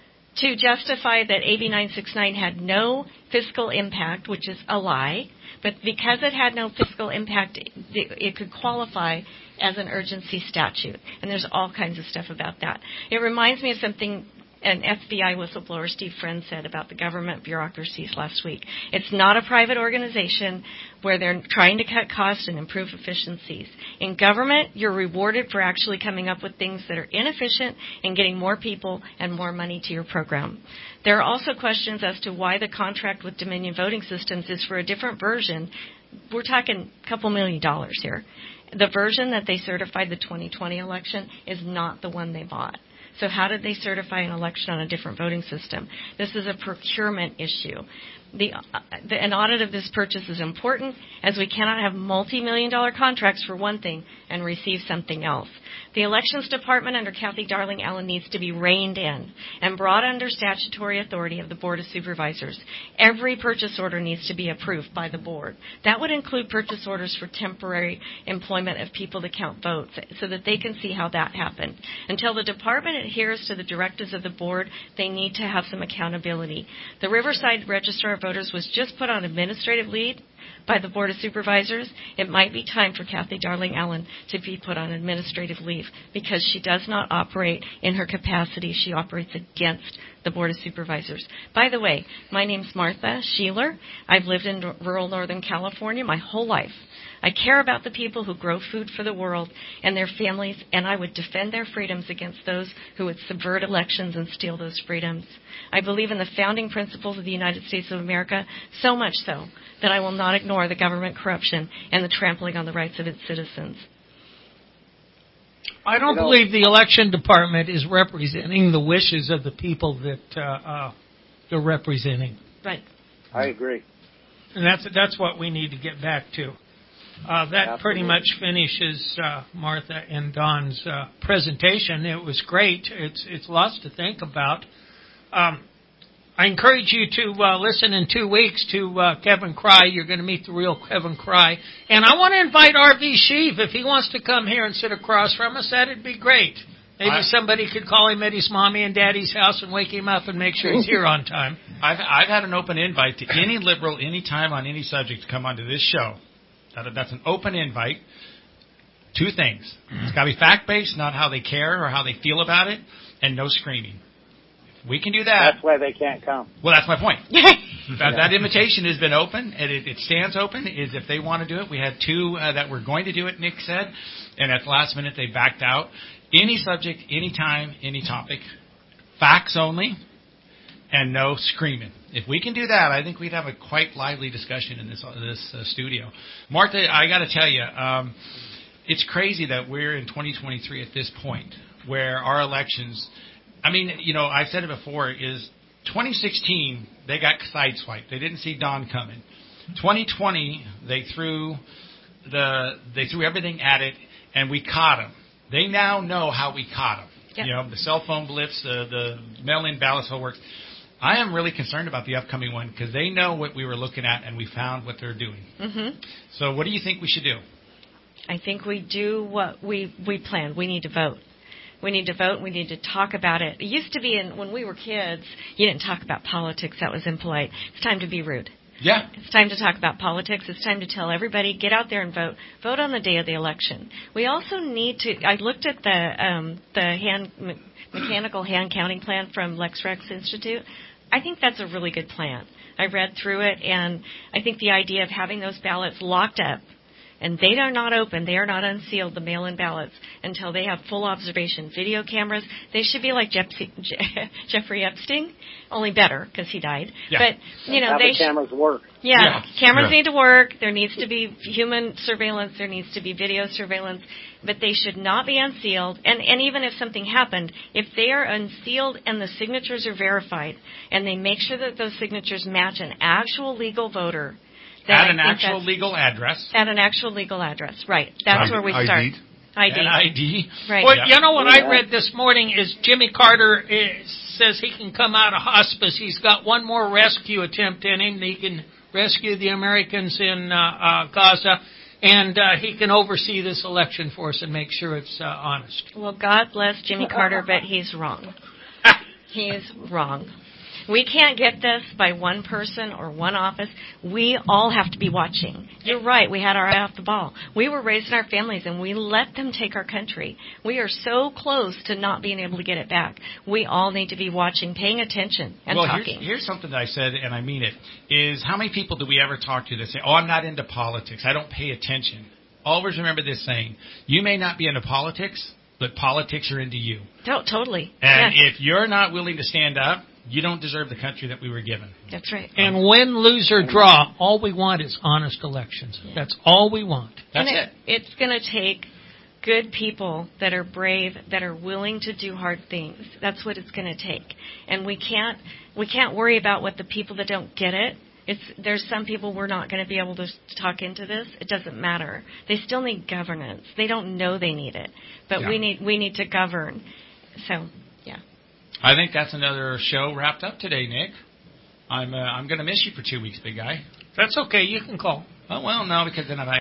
to justify that A B nine sixty-nine had no fiscal impact, which is a lie. But because it had no fiscal impact, it, it could qualify as an urgency statute. And there's all kinds of stuff about that. It reminds me of something an F B I whistleblower, Steve Friend, said about the government bureaucracies last week. It's not a private organization where they're trying to cut costs and improve efficiencies. In government, you're rewarded for actually coming up with things that are inefficient and getting more people and more money to your program. There are also questions as to why the contract with Dominion Voting Systems is for a different version. We're talking a couple million dollars here. The version that they certified the twenty twenty election is not the one they bought. So how did they certify an election on a different voting system? This is a procurement issue. The, uh, the, an audit of this purchase is important, as we cannot have multi-million dollar contracts for one thing and receive something else. The Elections Department under Kathy Darling Allen needs to be reined in and brought under statutory authority of the Board of Supervisors. Every purchase order needs to be approved by the board. That would include purchase orders for temporary employment of people to count votes so that they can see how that happened. Until the department adheres to the directives of the board, they need to have some accountability. The Riverside Registrar of Voters was just put on administrative leave by the Board of Supervisors. It might be time for Kathy Darling Allen to be put on administrative leave because she does not operate in her capacity. She operates against the Board of Supervisors. By the way, my name's Martha Sheeler. I've lived in rural Northern California my whole life. I care about the people who grow food for the world and their families, and I would defend their freedoms against those who would subvert elections and steal those freedoms. I believe in the founding principles of the United States of America, so much so that I will not ignore the government corruption and the trampling on the rights of its citizens. I don't you know, believe the election department is representing the wishes of the people that uh, uh, they're representing. Right. I agree. And that's that's what we need to get back to. Uh, that Absolutely. Pretty much finishes uh, Martha and Don's uh, presentation. It was great. It's it's lots to think about. Um, I encourage you to uh, listen in two weeks to uh, Kevin Cry. You're going to meet the real Kevin Cry. And I want to invite R V Sheave. If he wants to come here and sit across from us, that'd be great. Maybe I, somebody could call him at his mommy and daddy's house and wake him up and make sure he's here on time. I've, I've had an open invite to any liberal, any time on any subject to come onto this show. That, that's an open invite. Two things. It's got to be fact-based, not how they care or how they feel about it, and no screaming. If we can do that. That's why they can't come. Well, that's my point. that, that invitation has been open, and it, it stands open. Is if they want to do it. We had two uh, that were going to do it, Nick said, and at the last minute they backed out. Any subject, any time, any topic. Facts only, and no screaming. If we can do that, I think we'd have a quite lively discussion in this this uh, studio. Martha, I got to tell you, um, it's crazy that we're in twenty twenty-three at this point where our elections, I mean, you know, I've said it before, is twenty sixteen, they got sideswiped. They didn't see Don coming. twenty twenty, they threw the they threw everything at it, and we caught them. They now know how we caught them. Yep. You know, the cell phone blitz, the, the mail-in ballots, whole works. I am really concerned about the upcoming one because they know what we were looking at and we found what they're doing. Mm-hmm. So what do you think we should do? I think we do what we, we planned. We need to vote. We need to vote. We need to talk about it. It used to be in, when we were kids, you didn't talk about politics. That was impolite. It's time to be rude. Yeah. It's time to talk about politics. It's time to tell everybody, get out there and vote. Vote on the day of the election. We also need to, I looked at the um, the hand me- mechanical hand counting plan from LexRex Institute. I think that's a really good plan. I read through it, and I think the idea of having those ballots locked up, and they are not open, they are not unsealed, the mail-in ballots, until they have full observation video cameras. They should be like Jeff- Je- Jeffrey Epstein, only better because he died. Yeah. But you know, Have they the cameras work. Yeah, yeah. cameras yeah. need to work. There needs to be human surveillance. There needs to be video surveillance. But they should not be unsealed. And, and even if something happened, if they are unsealed and the signatures are verified, and they make sure that those signatures match an actual legal voter, then at I an think actual legal address. At an actual legal address, right. That's I- where we I start. D. I D. An I D. Right. Well, Yeah. you know what Yeah. I read this morning is Jimmy Carter is, says he can come out of hospice. He's got one more rescue attempt in him. He can rescue the Americans in uh, uh, Gaza, and uh, he can oversee this election for us and make sure it's uh, honest. Well, God bless Jimmy Carter, but he's wrong. He's wrong. We can't get this by one person or one office. We all have to be watching. You're right. We had our eye off the ball. We were raising our families, and we let them take our country. We are so close to not being able to get it back. We all need to be watching, paying attention, and well, talking. Here's, here's something that I said, and I mean it, is how many people do we ever talk to that say, oh, I'm not into politics. I don't pay attention. Always remember this saying, you may not be into politics, but politics are into you. Oh, totally. And yes. if you're not willing to stand up, you don't deserve the country that we were given. That's right. And win, lose, or draw, all we want is honest elections. Yeah. That's all we want. That's and it. it. It's going to take good people that are brave, that are willing to do hard things. That's what it's going to take. And we can't we can't worry about what the people that don't get it. It's, there's some people we're not going to be able to talk into this. It doesn't matter. They still need governance. They don't know they need it, but yeah. we need we need to govern. So, yeah. I think that's another show wrapped up today, Nick. I'm uh, I'm going to miss you for two weeks, big guy. That's okay. You can call. Oh well, no, because then I.